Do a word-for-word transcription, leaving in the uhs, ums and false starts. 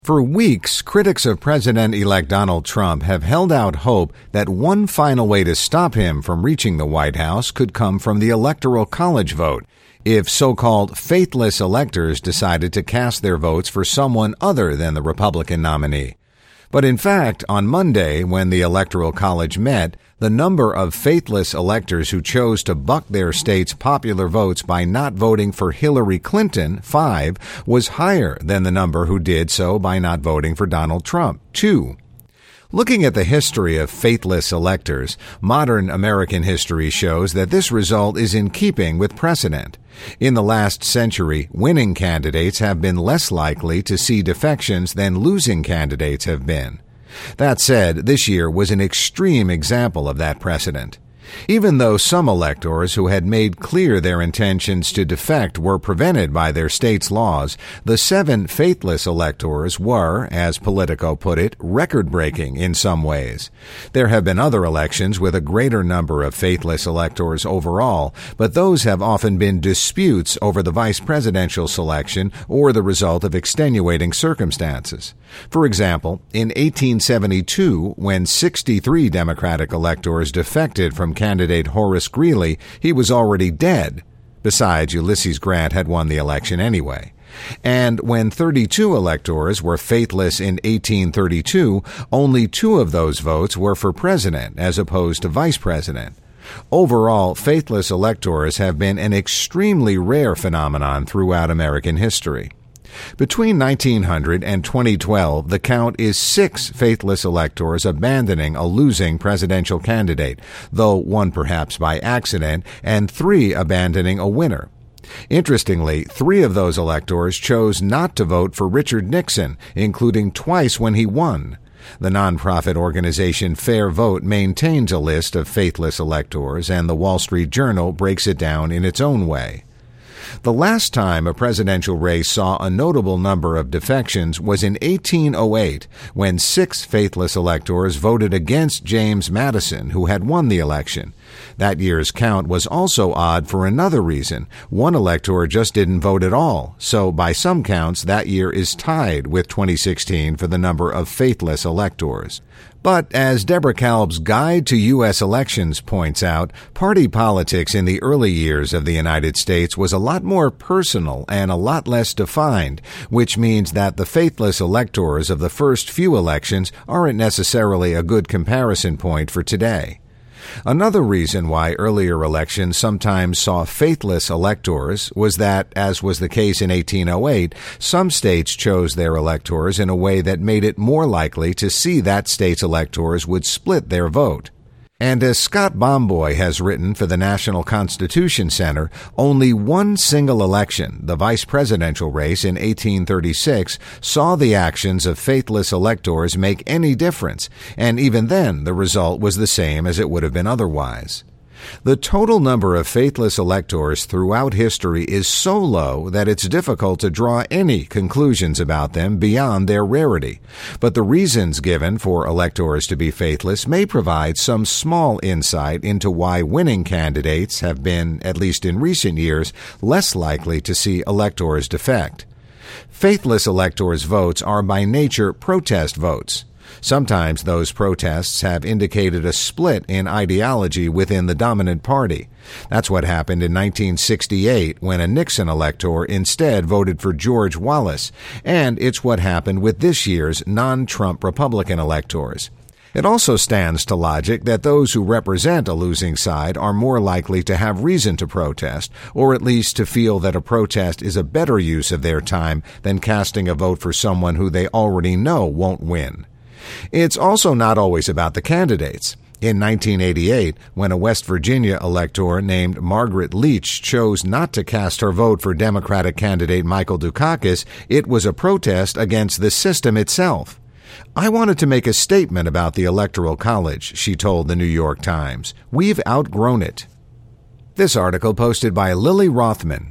For weeks, critics of President-elect Donald Trump have held out hope that one final way to stop him from reaching the White House could come from the Electoral College vote, if so-called faithless electors decided to cast their votes for someone other than the Republican nominee. But in fact, on Monday, when the Electoral College met, the number of faithless electors who chose to buck their state's popular votes by not voting for Hillary Clinton, five, was higher than the number who did so by not voting for Donald Trump, two. Looking at the history of faithless electors, modern American history shows that this result is in keeping with precedent. In the last century, winning candidates have been less likely to see defections than losing candidates have been. That said, this year was an extreme example of that precedent. Even though some electors who had made clear their intentions to defect were prevented by their state's laws, the seven faithless electors were, as Politico put it, record-breaking in some ways. There have been other elections with a greater number of faithless electors overall, but those have often been disputes over the vice presidential selection or the result of extenuating circumstances. For example, in eighteen seventy-two, when sixty-three Democratic electors defected from candidate Horace Greeley, he was already dead. Besides, Ulysses Grant had won the election anyway. And when thirty-two electors were faithless in eighteen thirty-two, only two of those votes were for president as opposed to vice president. Overall, faithless electors have been an extremely rare phenomenon throughout American history. Between nineteen hundred and twenty twelve, the count is six faithless electors abandoning a losing presidential candidate, though one perhaps by accident, and three abandoning a winner. Interestingly, three of those electors chose not to vote for Richard Nixon, including twice when he won. The nonprofit organization Fair Vote maintains a list of faithless electors, and the Wall Street Journal breaks it down in its own way. The last time a presidential race saw a notable number of defections was in eighteen oh eight, when six faithless electors voted against James Madison, who had won the election. That year's count was also odd for another reason. One elector just didn't vote at all, so by some counts that year is tied with twenty sixteen for the number of faithless electors. But as Deborah Kalb's Guide to U S Elections points out, party politics in the early years of the United States was a lot more personal and a lot less defined, which means that the faithless electors of the first few elections aren't necessarily a good comparison point for today. Another reason why earlier elections sometimes saw faithless electors was that, as was the case in eighteen oh eight, some states chose their electors in a way that made it more likely to see that state's electors would split their vote. And as Scott Bomboy has written for the National Constitution Center, only one single election, the vice presidential race in eighteen thirty-six, saw the actions of faithless electors make any difference, and even then the result was the same as it would have been otherwise. The total number of faithless electors throughout history is so low that it's difficult to draw any conclusions about them beyond their rarity. But the reasons given for electors to be faithless may provide some small insight into why winning candidates have been, at least in recent years, less likely to see electors defect. Faithless electors' votes are by nature protest votes. Sometimes those protests have indicated a split in ideology within the dominant party. That's what happened in nineteen sixty-eight when a Nixon elector instead voted for George Wallace, and it's what happened with this year's non-Trump Republican electors. It also stands to logic that those who represent a losing side are more likely to have reason to protest, or at least to feel that a protest is a better use of their time than casting a vote for someone who they already know won't win. It's also not always about the candidates. In nineteen eighty-eight, when a West Virginia elector named Margaret Leach chose not to cast her vote for Democratic candidate Michael Dukakis, it was a protest against the system itself. "I wanted to make a statement about the Electoral College," she told the New York Times. "We've outgrown it." This article posted by Lily Rothman.